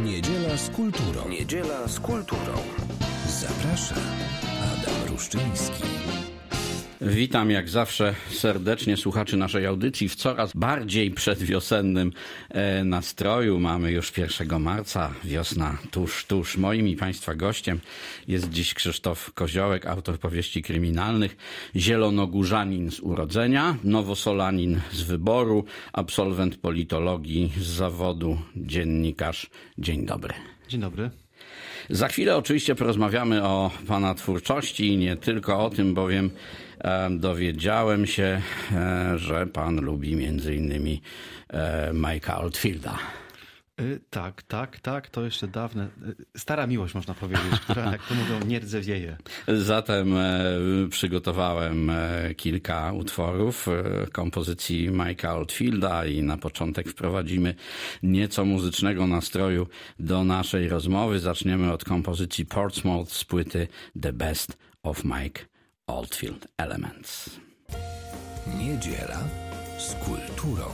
Niedziela z kulturą. Niedziela z kulturą. Zaprasza Adam Ruszczyński. Witam jak zawsze serdecznie słuchaczy naszej audycji w coraz bardziej przedwiosennym nastroju. Mamy już 1 marca, wiosna tuż. Moim i Państwa gościem jest dziś Krzysztof Koziołek, autor powieści kryminalnych, zielonogórzanin z urodzenia, nowosolanin z wyboru, absolwent politologii z zawodu, dziennikarz. Dzień dobry. Dzień dobry. Za chwilę oczywiście porozmawiamy o Pana twórczości i nie tylko o tym, bowiem dowiedziałem się, że Pan lubi między innymi Mike'a Oldfielda. Tak, to jeszcze dawne, stara miłość można powiedzieć, która, jak to mówią, nie rdzewieje. Zatem przygotowałem kilka utworów kompozycji Mike'a Oldfielda i na początek wprowadzimy nieco muzycznego nastroju do naszej rozmowy. Zaczniemy od kompozycji Portsmouth z płyty The Best of Mike Oldfield Elements. Niedziela z kulturą.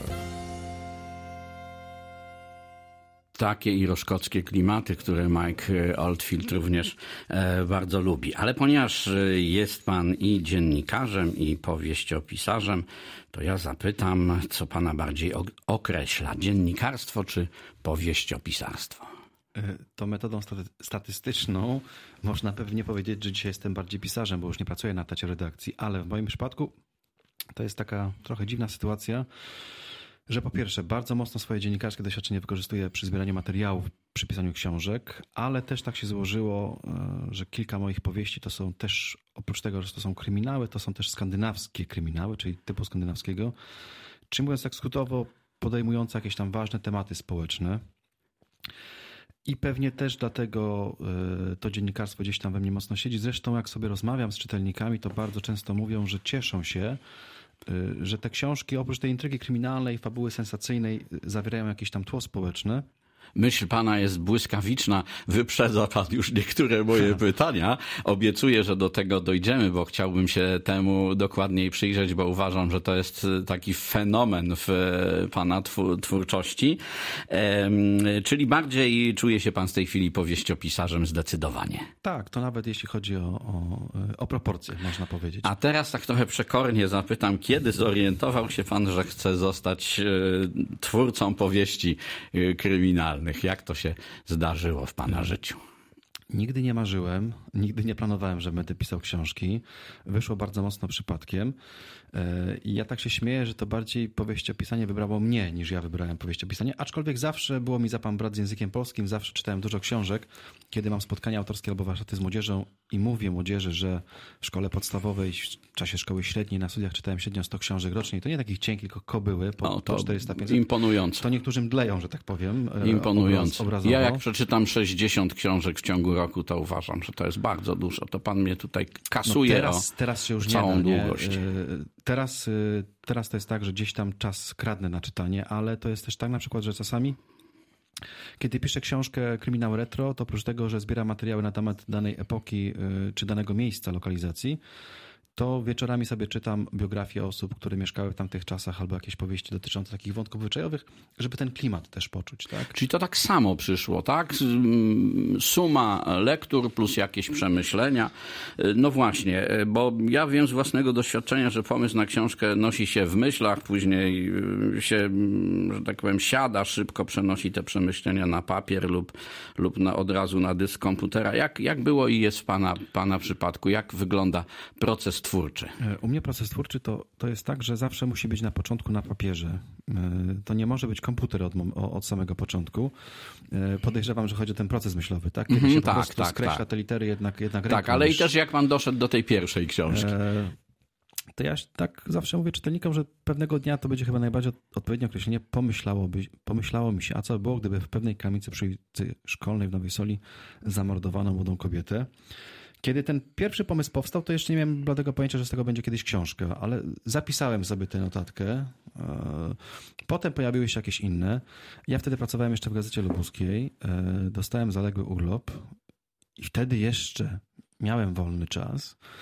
Takie iroszkockie klimaty, które Mike Oldfield również bardzo lubi. Ale ponieważ jest Pan i dziennikarzem, i powieściopisarzem, to ja zapytam, co Pana bardziej określa? Dziennikarstwo czy powieściopisarstwo? To metodą statystyczną można pewnie powiedzieć, że dzisiaj jestem bardziej pisarzem, bo już nie pracuję na etacie redakcji, ale w moim przypadku to jest taka trochę dziwna sytuacja, że po pierwsze bardzo mocno swoje dziennikarskie doświadczenie wykorzystuję przy zbieraniu materiałów, przy pisaniu książek, ale też tak się złożyło, że kilka moich powieści to są też, oprócz tego, że to są kryminały, to są też skandynawskie kryminały, czyli typu skandynawskiego, czy mówiąc tak skrótowo, podejmujące jakieś tam ważne tematy społeczne. I pewnie też dlatego to dziennikarstwo gdzieś tam we mnie mocno siedzi. Zresztą jak sobie rozmawiam z czytelnikami, to bardzo często mówią, że cieszą się, że te książki oprócz tej intrygi kryminalnej, fabuły sensacyjnej zawierają jakieś tam tło społeczne. Myśl Pana jest błyskawiczna. Wyprzedza Pan już niektóre moje pytania. Obiecuję, że do tego dojdziemy, bo chciałbym się temu dokładniej przyjrzeć, bo uważam, że to jest taki fenomen w Pana twórczości. Czyli bardziej czuje się Pan w tej chwili powieściopisarzem zdecydowanie. Tak, to nawet jeśli chodzi o proporcje, można powiedzieć. A teraz tak trochę przekornie zapytam, kiedy zorientował się Pan, że chce zostać twórcą powieści kryminalnych? Jak to się zdarzyło w Pana życiu? Nigdy nie marzyłem, nigdy nie planowałem, że będę pisał książki. Wyszło bardzo mocno przypadkiem. I ja tak się śmieję, że to bardziej powieściopisanie wybrało mnie, niż ja wybrałem powieściopisanie. Aczkolwiek zawsze było mi za pan brat z językiem polskim, zawsze czytałem dużo książek. Kiedy mam spotkania autorskie albo warsztaty z młodzieżą i mówię młodzieży, że w szkole podstawowej, w czasie szkoły średniej, na studiach czytałem średnio 100 książek rocznie. I to nie takich cienкich, tylko kobyły, po 400-500. Imponujące. To niektórym dleją, że tak powiem. Imponujące. Obrazowo. Ja jak przeczytam 60 książek w ciągu roku, to uważam, że to jest bardzo dużo. To pan mnie tutaj kasuje teraz się już całą nie da, długość. Teraz to jest tak, że gdzieś tam czas kradnę na czytanie, ale to jest też tak na przykład, że czasami kiedy piszę książkę Kryminał Retro, to oprócz tego, że zbieram materiały na temat danej epoki czy danego miejsca, lokalizacji, to wieczorami sobie czytam biografię osób, które mieszkały w tamtych czasach albo jakieś powieści dotyczące takich wątków zwyczajowych, żeby ten klimat też poczuć. Tak? Czyli to tak samo przyszło, tak? Suma lektur plus jakieś przemyślenia. No właśnie, bo ja wiem z własnego doświadczenia, że pomysł na książkę nosi się w myślach, później się, że tak powiem, siada, szybko przenosi te przemyślenia na papier lub od razu na dysk komputera. Jak było i jest w pana przypadku? Jak wygląda proces twórczy? U mnie proces twórczy to jest tak, że zawsze musi być na początku na papierze. To nie może być komputer od samego początku. Podejrzewam, że chodzi o ten proces myślowy, tak? Kiedy się po prostu skreśla te litery jednak ręką. Tak, ale i też jak pan doszedł do tej pierwszej książki? To ja tak zawsze mówię czytelnikom, że pewnego dnia to będzie chyba najbardziej odpowiednie określenie. Pomyślało mi się, a co by było, gdyby w pewnej kamienicy przy ulicy Szkolnej w Nowej Soli zamordowano młodą kobietę. Kiedy ten pierwszy pomysł powstał, to jeszcze nie miałem bladego pojęcia, że z tego będzie kiedyś książka, ale zapisałem sobie tę notatkę. Potem pojawiły się jakieś inne. Ja wtedy pracowałem jeszcze w Gazecie Lubuskiej. Dostałem zaległy urlop i wtedy jeszcze miałem wolny czas.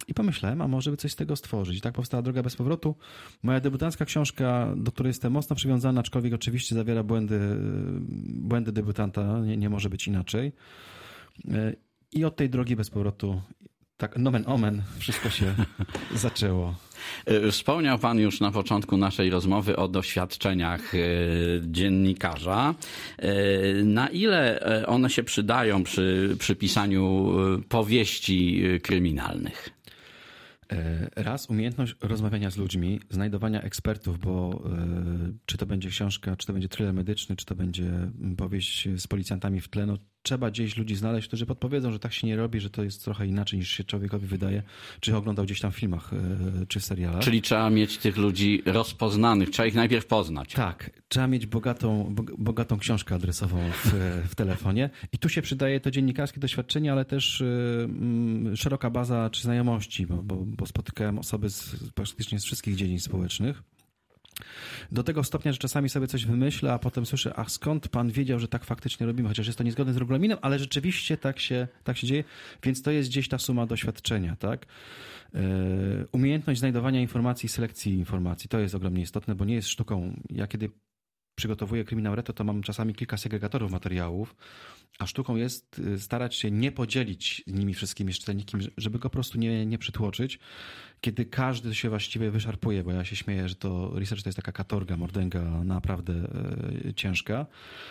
I pomyślałem, a może by coś z tego stworzyć. I tak powstała Droga bez powrotu. Moja debiutancka książka, do której jestem mocno przywiązany, aczkolwiek oczywiście zawiera błędy debiutanta, nie może być inaczej. I od tej drogi bez powrotu, tak nomen omen, wszystko się zaczęło. Wspomniał pan już na początku naszej rozmowy o doświadczeniach dziennikarza. Na ile one się przydają przy pisaniu powieści kryminalnych? Raz umiejętność rozmawiania z ludźmi, znajdowania ekspertów, bo czy to będzie książka, czy to będzie thriller medyczny, czy to będzie powieść z policjantami w tle, no trzeba gdzieś ludzi znaleźć, którzy podpowiedzą, że tak się nie robi, że to jest trochę inaczej niż się człowiekowi wydaje, czy oglądał gdzieś tam w filmach, czy w serialach. Czyli trzeba mieć tych ludzi rozpoznanych, trzeba ich najpierw poznać. Tak, trzeba mieć bogatą książkę adresową w telefonie i tu się przydaje to dziennikarskie doświadczenie, ale też szeroka baza czy znajomości, bo spotykałem osoby praktycznie z wszystkich dziedzin społecznych. Do tego stopnia, że czasami sobie coś wymyślę, a potem słyszę, a skąd pan wiedział, że tak faktycznie robimy, chociaż jest to niezgodne z regulaminem, ale rzeczywiście tak się dzieje, więc to jest gdzieś ta suma doświadczenia, tak? Umiejętność znajdowania informacji i selekcji informacji, to jest ogromnie istotne, bo nie jest sztuką. Ja kiedy przygotowuję Kryminał Retro, to mam czasami kilka segregatorów materiałów, a sztuką jest starać się nie podzielić nimi wszystkimi z czytelnikiem, żeby go po prostu nie przytłoczyć, kiedy każdy się właściwie wyszarpuje, bo ja się śmieję, że to research to jest taka katorga, mordęga naprawdę ciężka.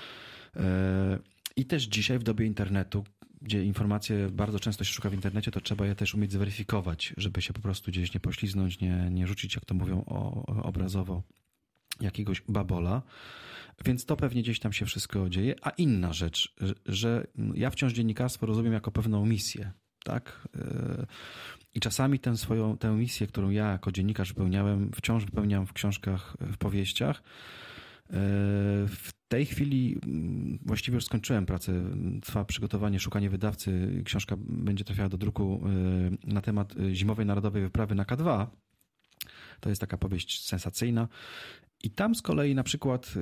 I też dzisiaj w dobie internetu, gdzie informacje bardzo często się szuka w internecie, to trzeba je też umieć zweryfikować, żeby się po prostu gdzieś nie pośliznąć, nie rzucić, jak to mówią obrazowo, jakiegoś babola, więc to pewnie gdzieś tam się wszystko dzieje. A inna rzecz, że ja wciąż dziennikarstwo rozumiem jako pewną misję, tak? I czasami tę misję, którą ja jako dziennikarz wypełniałem, wciąż wypełniam w książkach, w powieściach. W tej chwili właściwie już skończyłem pracę, trwa przygotowanie, szukanie wydawcy. Książka będzie trafiała do druku na temat zimowej narodowej wyprawy na K2. To jest taka powieść sensacyjna. I tam z kolei na przykład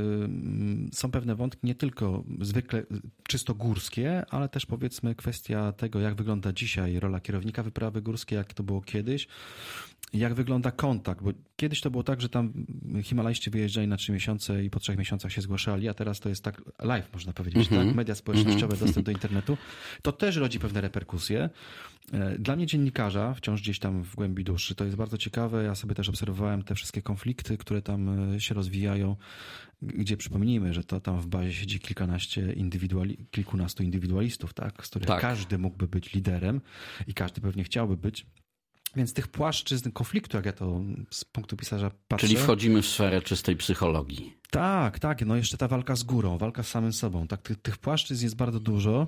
są pewne wątki nie tylko zwykle czysto górskie, ale też powiedzmy kwestia tego, jak wygląda dzisiaj rola kierownika wyprawy górskiej, jak to było kiedyś, jak wygląda kontakt, bo kiedyś to było tak, że tam Himalajści wyjeżdżali na 3 miesiące i po 3 miesiącach się zgłaszali, a teraz to jest tak live, można powiedzieć, tak? Media społecznościowe, dostęp do internetu. To też rodzi pewne reperkusje. Dla mnie dziennikarza, wciąż gdzieś tam w głębi duszy, to jest bardzo ciekawe. Ja sobie też obserwowałem te wszystkie konflikty, które tam się rozwijają, gdzie przypomnijmy, że to tam w bazie siedzi kilkunastu indywidualistów, tak? Z których każdy mógłby być liderem i każdy pewnie chciałby być. Więc tych płaszczyzn konfliktu, jak ja to z punktu pisarza patrzę... Czyli wchodzimy w sferę czystej psychologii. Tak. No jeszcze ta walka z górą, walka z samym sobą. Tak, tych płaszczyzn jest bardzo dużo,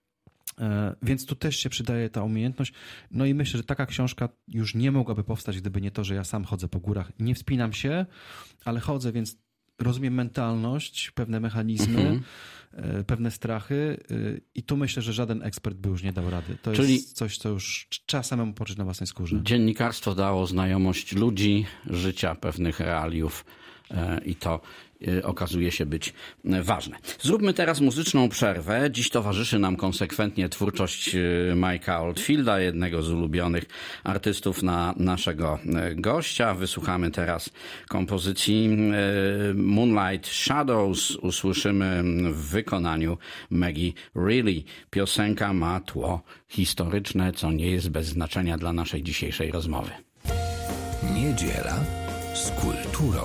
więc tu też się przydaje ta umiejętność. No i myślę, że taka książka już nie mogłaby powstać, gdyby nie to, że ja sam chodzę po górach. Nie wspinam się, ale chodzę, więc rozumiem mentalność, pewne mechanizmy, pewne strachy i tu myślę, że żaden ekspert by już nie dał rady. To jest coś, co już trzeba samemu poczuć na własnej skórze. Dziennikarstwo dało znajomość ludzi, życia, pewnych realiów i to okazuje się być ważne. Zróbmy teraz muzyczną przerwę. Dziś towarzyszy nam konsekwentnie twórczość Mike'a Oldfielda, jednego z ulubionych artystów naszego gościa. Wysłuchamy teraz kompozycji Moonlight Shadows. Usłyszymy w wykonaniu Maggie Reilly. Piosenka ma tło historyczne, co nie jest bez znaczenia dla naszej dzisiejszej rozmowy. Niedziela z kulturą.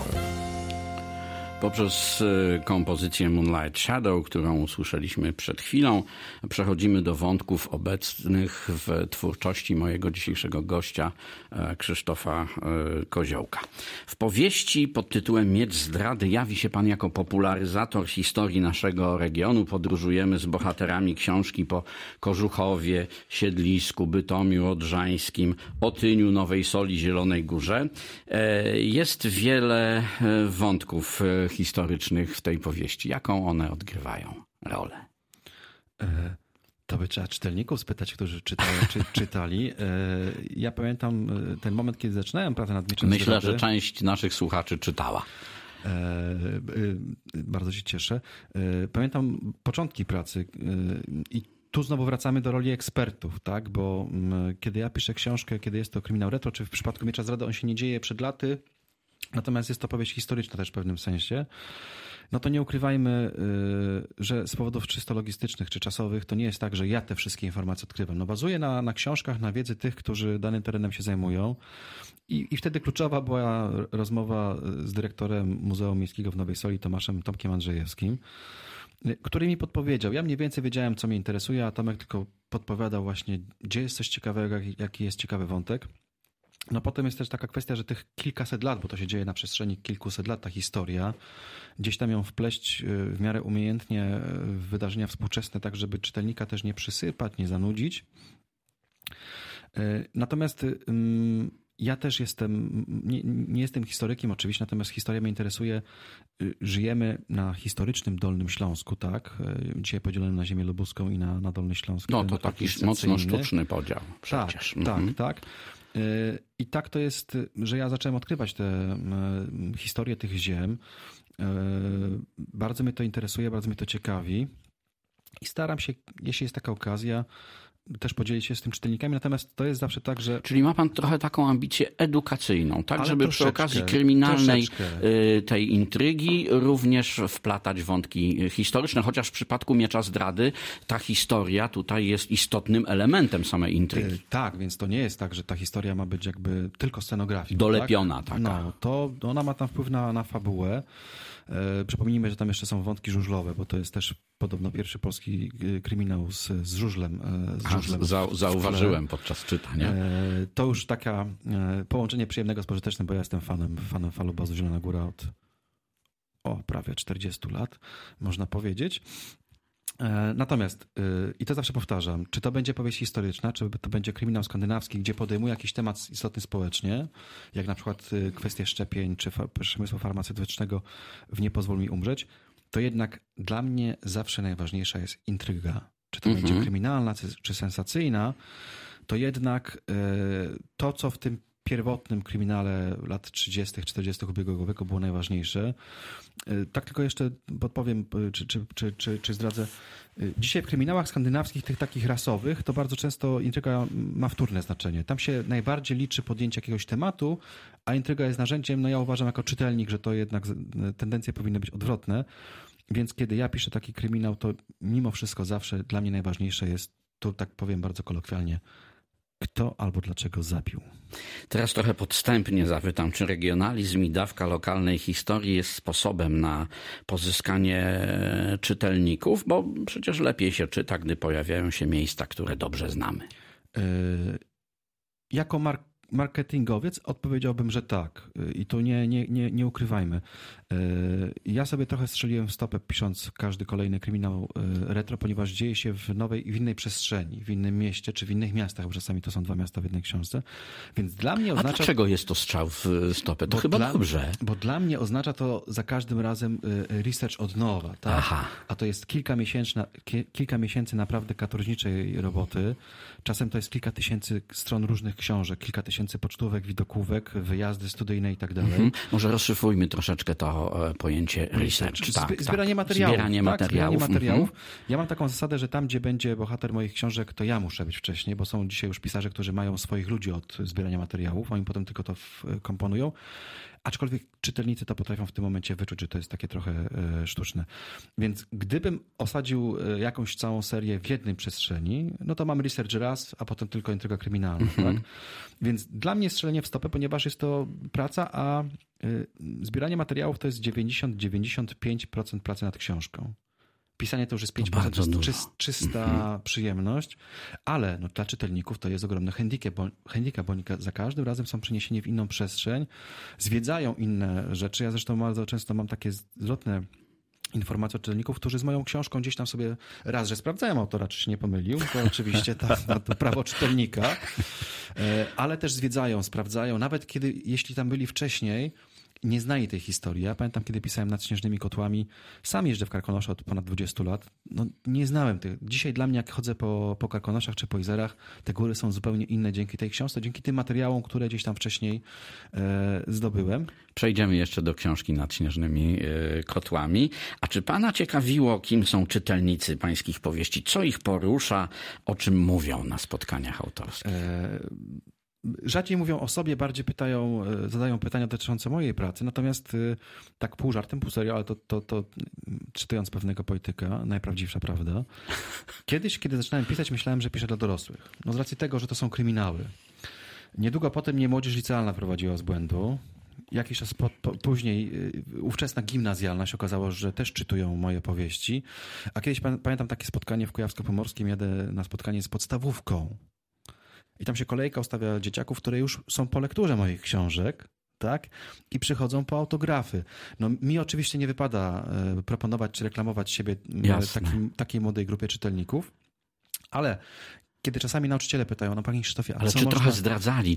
Poprzez kompozycję Moonlight Shadow, którą usłyszeliśmy przed chwilą, przechodzimy do wątków obecnych w twórczości mojego dzisiejszego gościa, Krzysztofa Koziołka. W powieści pod tytułem Miecz zdrady jawi się pan jako popularyzator historii naszego regionu. Podróżujemy z bohaterami książki po Kożuchowie, Siedlisku, Bytomiu Odrzańskim, Otyniu, Nowej Soli, Zielonej Górze. Jest wiele wątków historycznych w tej powieści. Jaką one odgrywają rolę? To by trzeba czytelników spytać, którzy czytali. Ja pamiętam ten moment, kiedy zaczynałem pracę nad Mieczem Myślę, zdrady. że część naszych słuchaczy czytała. Bardzo się cieszę. Pamiętam początki pracy i tu znowu wracamy do roli ekspertów, tak? Bo kiedy ja piszę książkę, kiedy jest to kryminał retro, czy w przypadku Miecza Zdrady on się nie dzieje przed laty, natomiast jest to powieść historyczna też w pewnym sensie, no to nie ukrywajmy, że z powodów czysto logistycznych czy czasowych to nie jest tak, że ja te wszystkie informacje odkrywam. No bazuję na książkach, na wiedzy tych, którzy danym terenem się zajmują i wtedy kluczowa była rozmowa z dyrektorem Muzeum Miejskiego w Nowej Soli, Tomkiem Andrzejewskim, który mi podpowiedział. Ja mniej więcej wiedziałem, co mnie interesuje, a Tomek tylko podpowiadał właśnie, gdzie jest coś ciekawego, jaki jest ciekawy wątek. No potem jest też taka kwestia, że tych kilkaset lat, bo to się dzieje na przestrzeni kilkuset lat, ta historia, gdzieś tam ją wpleść w miarę umiejętnie w wydarzenia współczesne, tak żeby czytelnika też nie przysypać, nie zanudzić. Natomiast ja też nie jestem historykiem oczywiście, natomiast historia mnie interesuje. Żyjemy na historycznym Dolnym Śląsku, tak? Dzisiaj podzielonym na ziemię lubuską i na Dolny Śląsk. No to taki mocno sztuczny podział przecież. Tak. I tak to jest, że ja zacząłem odkrywać tę historię tych ziem. Bardzo mnie to interesuje, bardzo mnie to ciekawi i staram się, jeśli jest taka okazja, też podzielić się z tym czytelnikami, natomiast to jest zawsze tak, że... Czyli ma pan trochę taką ambicję edukacyjną, tak? Żeby przy okazji kryminalnej tej intrygi również wplatać wątki historyczne, chociaż w przypadku Miecza Zdrady ta historia tutaj jest istotnym elementem samej intrygi. Tak, więc to nie jest tak, że ta historia ma być jakby tylko scenografią. Dolepiona taka. No, to ona ma tam wpływ na fabułę. Przypomnijmy, że tam jeszcze są wątki żużlowe, bo to jest też podobno pierwszy polski kryminał z żużlem. Zauważyłem podczas czytania. To już taka połączenie przyjemnego z pożytecznym, bo ja jestem fanem Falubazu Zielona Góra od prawie 40 lat, można powiedzieć. Natomiast, i to zawsze powtarzam, czy to będzie powieść historyczna, czy to będzie kryminał skandynawski, gdzie podejmuje jakiś temat istotny społecznie, jak na przykład kwestie szczepień, czy przemysłu farmaceutycznego w Nie pozwól mi umrzeć, to jednak dla mnie zawsze najważniejsza jest intryga. Czy to będzie kryminalna, czy sensacyjna, to jednak to, co w tym pierwotnym kryminale lat 30., 40. ubiegłego wieku było najważniejsze. Tak tylko jeszcze podpowiem, czy zdradzę. Dzisiaj w kryminałach skandynawskich, tych takich rasowych, to bardzo często intryga ma wtórne znaczenie. Tam się najbardziej liczy podjęcie jakiegoś tematu, a intryga jest narzędziem, no ja uważam jako czytelnik, że to jednak tendencje powinny być odwrotne. Więc kiedy ja piszę taki kryminał, to mimo wszystko zawsze dla mnie najważniejsze jest, tu tak powiem bardzo kolokwialnie, kto albo dlaczego zabił. Teraz trochę podstępnie zapytam, czy regionalizm i dawka lokalnej historii jest sposobem na pozyskanie czytelników, bo przecież lepiej się czyta, gdy pojawiają się miejsca, które dobrze znamy. Jako marketingowiec odpowiedziałbym, że tak. I tu nie ukrywajmy. Ja sobie trochę strzeliłem w stopę, pisząc każdy kolejny kryminał retro, ponieważ dzieje się w innej przestrzeni, w innym mieście, czy w innych miastach, bo czasami to są dwa miasta w jednej książce. Więc dla mnie oznacza... A dlaczego jest to strzał w stopę? To chyba dobrze. Bo dla mnie oznacza to za każdym razem research od nowa. Tak? Aha. A to jest kilka miesięcy naprawdę katorżniczej roboty. Czasem to jest kilka tysięcy stron różnych książek, kilka tysięcy pocztówek, widokówek, wyjazdy studyjne i tak dalej. Może rozszyfrujmy troszeczkę to pojęcie research. Zbieranie materiałów. Ja mam taką zasadę, że tam, gdzie będzie bohater moich książek, to ja muszę być wcześniej, bo są dzisiaj już pisarze, którzy mają swoich ludzi od zbierania materiałów, oni potem tylko to komponują. Aczkolwiek czytelnicy to potrafią w tym momencie wyczuć, że to jest takie trochę sztuczne. Więc gdybym osadził jakąś całą serię w jednej przestrzeni, no to mam research raz, a potem tylko intryga kryminalna. Tak? Więc dla mnie strzelenie w stopę, ponieważ jest to praca, a zbieranie materiałów to jest 90-95% pracy nad książką. Pisanie to już jest 5%, to jest czysta przyjemność, ale no, dla czytelników to jest ogromny handicap, bo oni za każdym razem są przeniesieni w inną przestrzeń, zwiedzają inne rzeczy. Ja zresztą bardzo często mam takie zwrotne informacje od czytelników, którzy z moją książką gdzieś tam sobie raz, że sprawdzają autora, czy się nie pomylił, to oczywiście to prawo czytelnika, ale też zwiedzają, sprawdzają, nawet jeśli tam byli wcześniej nie znali tej historii. Ja pamiętam, kiedy pisałem Nad śnieżnymi kotłami, sam jeżdżę w Karkonosze od ponad 20 lat, no nie znałem tych. Dzisiaj dla mnie, jak chodzę po Karkonoszach czy po jezerach, te góry są zupełnie inne dzięki tej książce, dzięki tym materiałom, które gdzieś tam wcześniej zdobyłem. Przejdziemy jeszcze do książki Nad śnieżnymi kotłami. A czy pana ciekawiło, kim są czytelnicy pańskich powieści? Co ich porusza? O czym mówią na spotkaniach autorskich? Rzadziej mówią o sobie, bardziej zadają pytania dotyczące mojej pracy, natomiast tak pół żartem, pół serio, ale to czytając pewnego polityka, najprawdziwsza prawda. Kiedyś, kiedy zaczynałem pisać, myślałem, że piszę dla dorosłych. No z racji tego, że to są kryminały. Niedługo potem mnie młodzież licealna prowadziła z błędu. Jakiś czas później ówczesna gimnazjalna się okazało, że też czytują moje powieści. A kiedyś pamiętam takie spotkanie w Kujawsko-Pomorskim, jadę na spotkanie z podstawówką. I tam się kolejka ustawia dzieciaków, które już są po lekturze moich książek, tak? I przychodzą po autografy. No mi oczywiście nie wypada proponować czy reklamować siebie takiej młodej grupie czytelników, ale kiedy czasami nauczyciele pytają, no panie Krzysztofie, ale czy trochę zdradzali,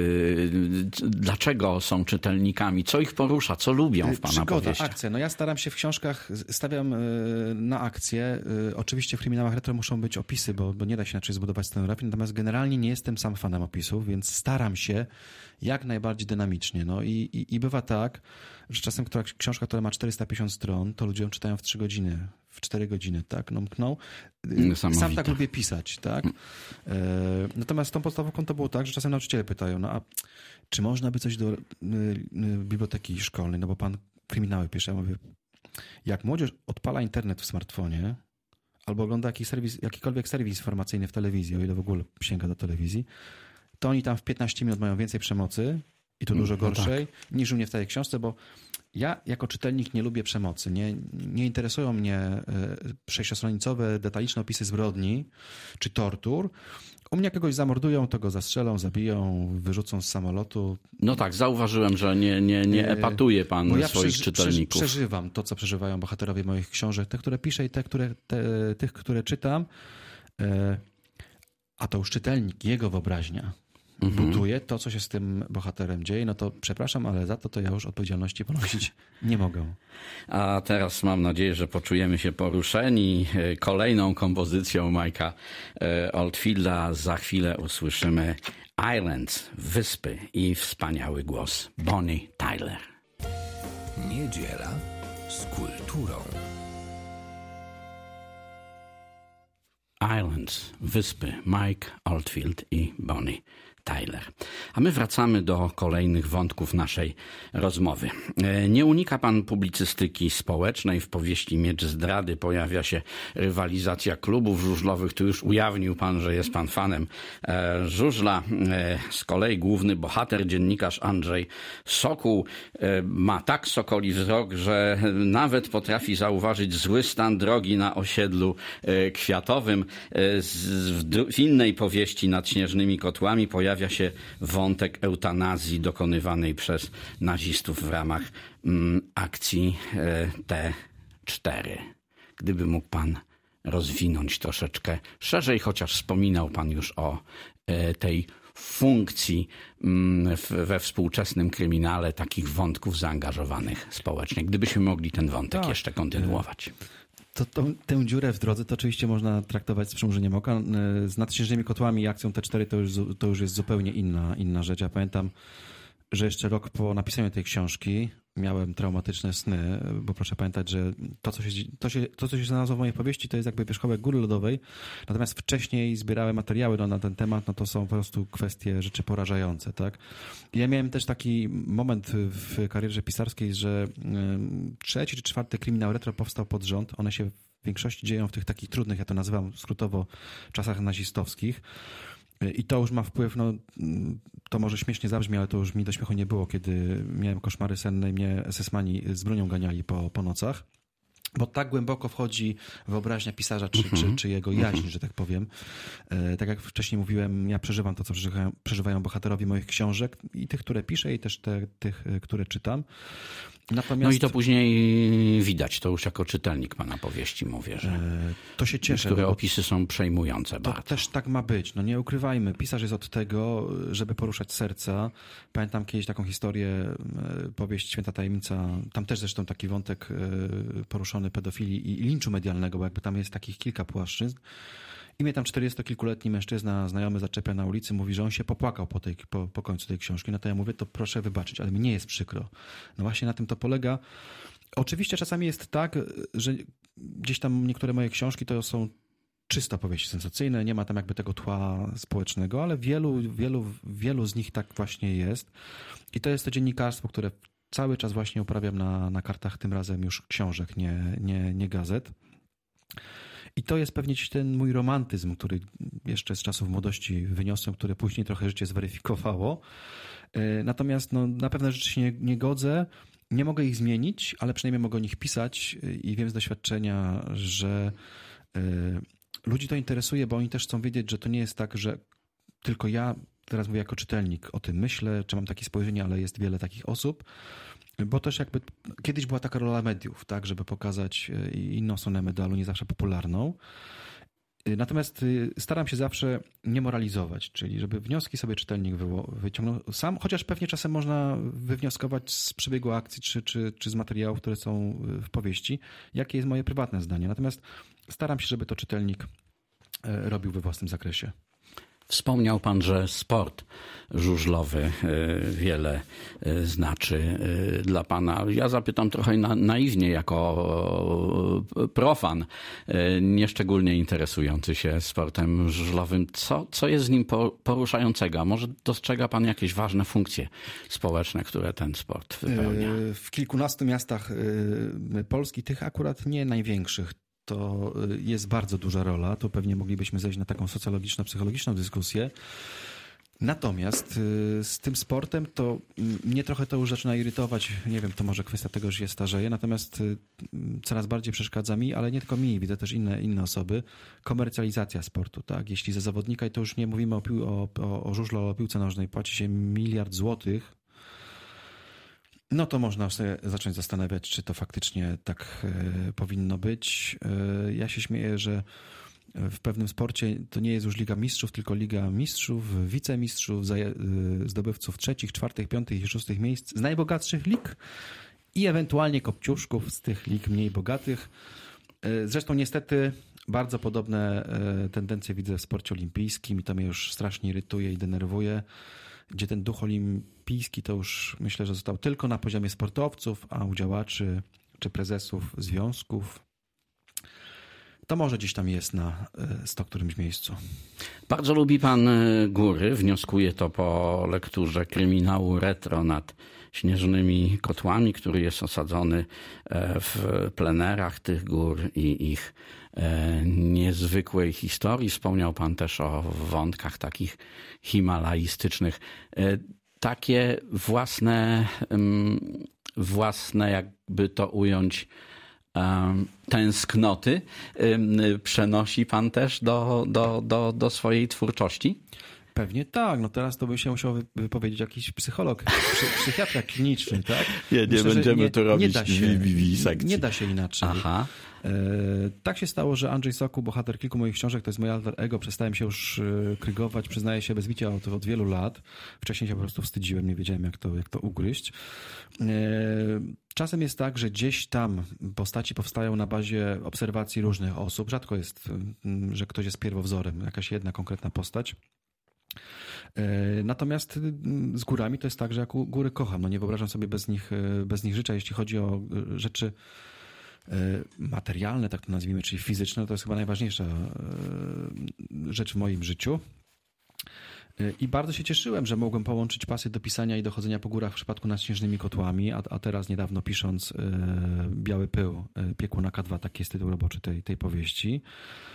dlaczego są czytelnikami, co ich porusza, co lubią w pana powieściach? Akcje. No ja staram się w książkach, stawiam na akcje. Oczywiście w kryminałach retro muszą być opisy, bo nie da się inaczej zbudować scenografii, natomiast generalnie nie jestem sam fanem opisów, więc staram się jak najbardziej dynamicznie. No i bywa tak, że czasem książka, która ma 450 stron, to ludzie ją czytają w 3 godziny, w 4 godziny, tak? No, sam tak lubię pisać, tak? Natomiast z tą podstawówką to było tak, że czasem nauczyciele pytają, no a czy można by coś do biblioteki szkolnej, no bo pan kryminały pisze. Ja mówię, jak młodzież odpala internet w smartfonie albo ogląda jakikolwiek serwis informacyjny w telewizji, o ile w ogóle sięga do telewizji, to oni tam w 15 minut mają więcej przemocy i to dużo gorszej niż u mnie w tej książce, bo ja jako czytelnik nie lubię przemocy. Nie interesują mnie 6-stronicowe, detaliczne opisy zbrodni czy tortur. U mnie kogoś zamordują, to go zastrzelą, zabiją, wyrzucą z samolotu. No tak, zauważyłem, że nie epatuje pan swoich czytelników. Przeżywam to, co przeżywają bohaterowie moich książek, te, które piszę i tych, które czytam. A to już czytelnik, jego wyobraźnia buduje to, co się z tym bohaterem dzieje, no to przepraszam, ale za to ja już odpowiedzialności ponosić nie mogę. A teraz mam nadzieję, że poczujemy się poruszeni kolejną kompozycją Mike'a Oldfielda. Za chwilę usłyszymy Islands, Wyspy i wspaniały głos Bonnie Tyler. Niedziela z kulturą. Islands, Wyspy, Mike Oldfield i Bonnie Tyler. A my wracamy do kolejnych wątków naszej rozmowy. Nie unika pan publicystyki społecznej. W powieści Miecz Zdrady pojawia się rywalizacja klubów żużlowych. Tu już ujawnił pan, że jest pan fanem żużla. Z kolei główny bohater, dziennikarz Andrzej Sokół, ma tak sokoli wzrok, że nawet potrafi zauważyć zły stan drogi na osiedlu kwiatowym. W innej powieści Nad śnieżnymi kotłami pojawia się wątek eutanazji dokonywanej przez nazistów w ramach akcji T4. Gdyby mógł pan rozwinąć troszeczkę szerzej, chociaż wspominał pan już o tej funkcji we współczesnym kryminale takich wątków zaangażowanych społecznie. Gdybyśmy mogli ten wątek jeszcze kontynuować. Tę dziurę w drodze to oczywiście można traktować z przymrużeniem oka. Z Nad śnieżnymi kotłami i akcją T4 to już jest zupełnie inna rzecz. Ja pamiętam, że jeszcze rok po napisaniu tej książki miałem traumatyczne sny, bo proszę pamiętać, że to, co się znalazło w mojej powieści, to jest jakby wierzchołek góry lodowej, natomiast wcześniej zbierałem materiały na ten temat, no to są po prostu kwestie, rzeczy porażające, tak? Ja miałem też taki moment w karierze pisarskiej, że 3. czy 4. kryminał retro powstał pod rząd, one się w większości dzieją w tych takich trudnych, ja to nazywam skrótowo, czasach nazistowskich. I to już ma wpływ, no to może śmiesznie zabrzmi, ale to już mi do śmiechu nie było, kiedy miałem koszmary senne i mnie SS-mani z bronią ganiali po nocach. Bo tak głęboko wchodzi wyobraźnia pisarza, czy jego jaźń, że tak powiem. Tak jak wcześniej mówiłem, ja przeżywam to, co przeżywają bohaterowie moich książek i tych, które piszę, i też tych, które czytam. Natomiast... No i to później widać, to już jako czytelnik pana powieści mówię, że to się cieszę. Niektóre opisy są przejmujące To bardzo. też tak ma być. No nie ukrywajmy, pisarz jest od tego, żeby poruszać serca. Pamiętam kiedyś taką historię, powieść Święta Tajemnica, tam też zresztą taki wątek poruszony pedofilii i linczu medialnego, bo jakby tam jest takich kilka płaszczyzn. I mnie tam 40-kilkuletni mężczyzna, znajomy, zaczepia na ulicy, mówi, że on się popłakał po końcu tej książki. No to ja mówię, to proszę wybaczyć, ale mi nie jest przykro. No właśnie na tym to polega. Oczywiście czasami jest tak, że gdzieś tam niektóre moje książki to są czysto powieści sensacyjne, nie ma tam jakby tego tła społecznego, ale wielu z nich tak właśnie jest. I to jest to dziennikarstwo, które cały czas właśnie uprawiam na kartach, tym razem już książek, nie gazet. I to jest pewnie ten mój romantyzm, który jeszcze z czasów młodości wyniosłem, które później trochę życie zweryfikowało. Natomiast no, na pewne rzeczy się nie godzę, nie mogę ich zmienić, ale przynajmniej mogę o nich pisać i wiem z doświadczenia, że ludzi to interesuje, bo oni też chcą wiedzieć, że to nie jest tak, że tylko ja, teraz mówię jako czytelnik, o tym myślę, czy mam takie spojrzenie, ale jest wiele takich osób, bo też jakby kiedyś była taka rola mediów, tak, żeby pokazać inną stronę medalu, nie zawsze popularną. Natomiast staram się zawsze nie moralizować, czyli żeby wnioski sobie czytelnik wyciągnął sam, chociaż pewnie czasem można wywnioskować z przebiegu akcji czy z materiałów, które są w powieści, jakie jest moje prywatne zdanie. Natomiast staram się, żeby to czytelnik robił we własnym zakresie. Wspomniał pan, że sport żużlowy wiele znaczy dla pana. Ja zapytam trochę naiwnie, jako profan, nieszczególnie interesujący się sportem żużlowym. Co jest z nim poruszającego? A może dostrzega pan jakieś ważne funkcje społeczne, które ten sport wypełnia? W kilkunastu miastach Polski, tych akurat nie największych, to jest bardzo duża rola. To pewnie moglibyśmy zejść na taką socjologiczno-psychologiczną dyskusję. Natomiast z tym sportem to mnie trochę to już zaczyna irytować. Nie wiem, to może kwestia tego, że się starzeję. Natomiast coraz bardziej przeszkadza mi, ale nie tylko mi, widzę też inne osoby, komercjalizacja sportu. Tak? Jeśli za zawodnika, i to już nie mówimy o żużlu, o piłce nożnej, płaci się 1 miliard złotych, no to można sobie zacząć zastanawiać, czy to faktycznie tak powinno być. Ja się śmieję, że w pewnym sporcie to nie jest już Liga Mistrzów, tylko Liga Mistrzów, wicemistrzów, zdobywców 3., 4., 5. i 6. miejsc z najbogatszych lig i ewentualnie kopciuszków z tych lig mniej bogatych. Zresztą niestety bardzo podobne tendencje widzę w sporcie olimpijskim i to mnie już strasznie irytuje i denerwuje, gdzie ten duch olimpijski to już myślę, że został tylko na poziomie sportowców, a u działaczy czy prezesów związków to może gdzieś tam jest na 100 którymś miejscu. Bardzo lubi pan góry. Wnioskuję to po lekturze kryminału Retro nad Śnieżnymi Kotłami, który jest osadzony w plenerach tych gór i ich niezwykłej historii. Wspomniał pan też o wątkach takich himalaistycznych. Takie własne jakby to ująć, tęsknoty przenosi pan też do swojej twórczości? Pewnie tak. No teraz to by się musiał wypowiedzieć jakiś psycholog, psychiatra kliniczny, tak? Nie będziemy tu robić sekcji. Nie da się inaczej. Aha. Tak się stało, że Andrzej Sokół, bohater kilku moich książek, to jest moje alter ego, przestałem się już krygować, przyznaję się bez bicia od wielu lat. Wcześniej się po prostu wstydziłem, nie wiedziałem jak to ugryźć. Czasem jest tak, że gdzieś tam postaci powstają na bazie obserwacji różnych osób. Rzadko jest, że ktoś jest pierwowzorem, jakaś jedna konkretna postać. Natomiast z górami to jest tak, że ja góry kocham. No nie wyobrażam sobie bez nich życia, jeśli chodzi o rzeczy materialne, tak to nazwijmy, czyli fizyczne, to jest chyba najważniejsza rzecz w moim życiu. I bardzo się cieszyłem, że mogłem połączyć pasję do pisania i do chodzenia po górach w przypadku nad Śnieżnymi Kotłami, a teraz niedawno pisząc Biały Pył, Piekło na K2, taki jest tytuł roboczy tej powieści.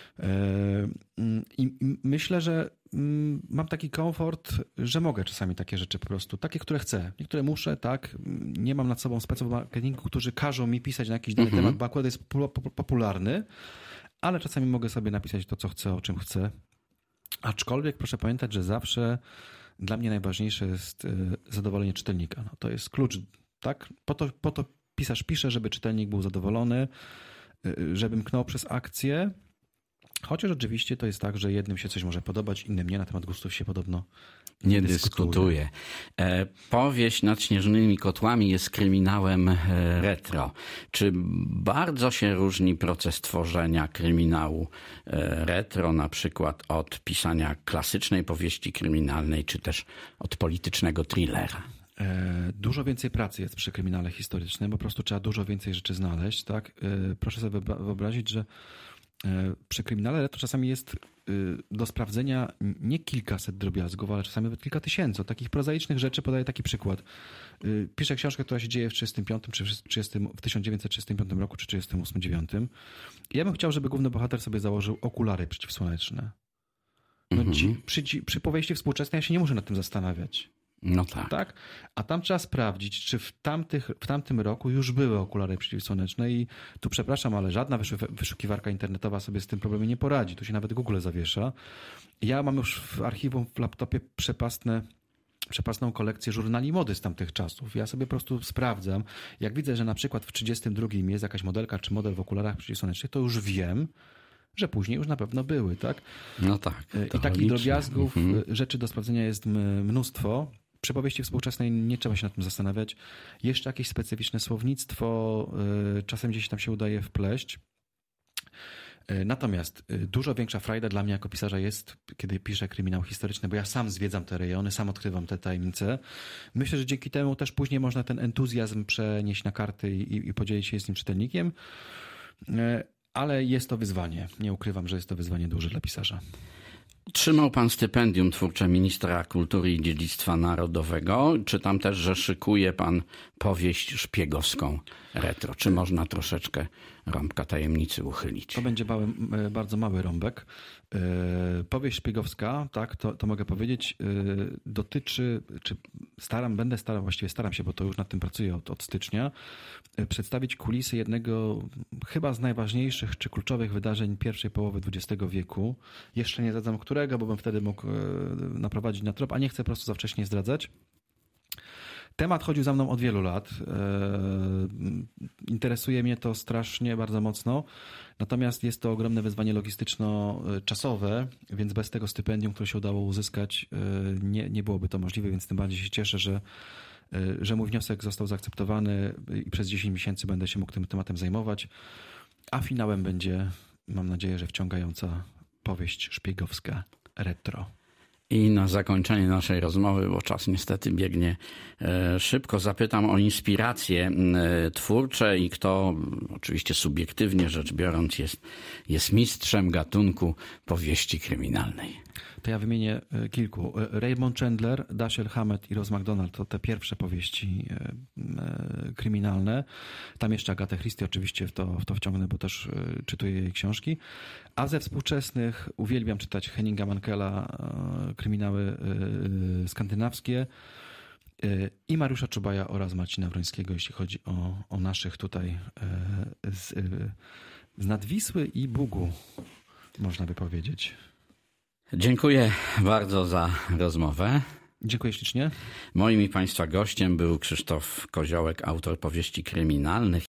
I myślę, że mam taki komfort, że mogę czasami takie rzeczy po prostu, takie, które chcę. Niektóre muszę, tak. Nie mam nad sobą speców marketingu, którzy każą mi pisać na jakiś dany temat, bo akurat jest popularny, ale czasami mogę sobie napisać to, co chcę, o czym chcę. Aczkolwiek proszę pamiętać, że zawsze dla mnie najważniejsze jest zadowolenie czytelnika. No, to jest klucz, tak? Po to pisarz pisze, żeby czytelnik był zadowolony, żeby mknął przez akcję. Chociaż oczywiście to jest tak, że jednym się coś może podobać, innym nie. Na temat gustów się podobno nie dyskutuje. Powieść Nad śnieżnymi kotłami jest kryminałem retro. Czy bardzo się różni proces tworzenia kryminału retro, na przykład od pisania klasycznej powieści kryminalnej, czy też od politycznego thrillera? Dużo więcej pracy jest przy kryminale historycznym, po prostu trzeba dużo więcej rzeczy znaleźć. Tak? Proszę sobie wyobrazić, że przy kryminale to czasami jest do sprawdzenia nie kilkaset drobiazgów, ale czasami nawet kilka tysięcy. Od takich prozaicznych rzeczy podaję taki przykład. Piszę książkę, która się dzieje w 1935 roku, czy 1938-1939. Ja bym chciał, żeby główny bohater sobie założył okulary przeciwsłoneczne. No, przy powieści współczesnej ja się nie muszę nad tym zastanawiać. No tak. Tak? A tam trzeba sprawdzić, czy w tamtym roku już były okulary przeciwsłoneczne i tu przepraszam, ale żadna wyszukiwarka internetowa sobie z tym problemem nie poradzi. Tu się nawet Google zawiesza. Ja mam już w archiwum, w laptopie przepastną kolekcję żurnali mody z tamtych czasów. Ja sobie po prostu sprawdzam. Jak widzę, że na przykład w 1932 jest jakaś modelka czy model w okularach przeciwsłonecznych, to już wiem, że później już na pewno były. Tak? No tak. I takich drobiazgów, rzeczy do sprawdzenia jest mnóstwo. Przy powieści współczesnej nie trzeba się nad tym zastanawiać. Jeszcze jakieś specyficzne słownictwo czasem gdzieś tam się udaje wpleść. Natomiast dużo większa frajda dla mnie jako pisarza jest, kiedy piszę kryminał historyczny, bo ja sam zwiedzam te rejony, sam odkrywam te tajemnice. Myślę, że dzięki temu też później można ten entuzjazm przenieść na karty i podzielić się z nim czytelnikiem. Ale jest to wyzwanie. Nie ukrywam, że jest to wyzwanie duże dla pisarza. Otrzymał pan stypendium twórcze ministra kultury i dziedzictwa narodowego. Czytam też, że szykuje pan powieść szpiegowską retro. Czy można troszeczkę rąbka tajemnicy uchylić? To będzie bardzo mały rąbek. Powieść szpiegowska, tak, to mogę powiedzieć, dotyczy, czy staram się, bo to już nad tym pracuję od stycznia, przedstawić kulisy jednego chyba z najważniejszych czy kluczowych wydarzeń pierwszej połowy XX wieku. Jeszcze nie zdradzam którego, bo bym wtedy mógł naprowadzić na trop, a nie chcę po prostu za wcześnie zdradzać. Temat chodził za mną od wielu lat. Interesuje mnie to strasznie, bardzo mocno. Natomiast jest to ogromne wyzwanie logistyczno-czasowe, więc bez tego stypendium, które się udało uzyskać, nie byłoby to możliwe, więc tym bardziej się cieszę, że mój wniosek został zaakceptowany i przez 10 miesięcy będę się mógł tym tematem zajmować. A finałem będzie, mam nadzieję, że wciągająca powieść szpiegowska retro. I na zakończenie naszej rozmowy, bo czas niestety biegnie szybko, zapytam o inspiracje twórcze i kto, oczywiście subiektywnie rzecz biorąc, jest mistrzem gatunku powieści kryminalnej. To ja wymienię kilku. Raymond Chandler, Dashiell Hammett i Rose McDonald to te pierwsze powieści kryminalne. Tam jeszcze Agatę Christie oczywiście w to wciągnę, bo też czytuję jej książki. A ze współczesnych uwielbiam czytać Henninga Mankella, kryminały skandynawskie i Mariusza Czubaja oraz Marcina Wrońskiego, jeśli chodzi o naszych tutaj z Nadwisły i Bugu, można by powiedzieć. Dziękuję bardzo za rozmowę. Dziękuję ślicznie. Moim i Państwa gościem był Krzysztof Koziołek, autor powieści kryminalnych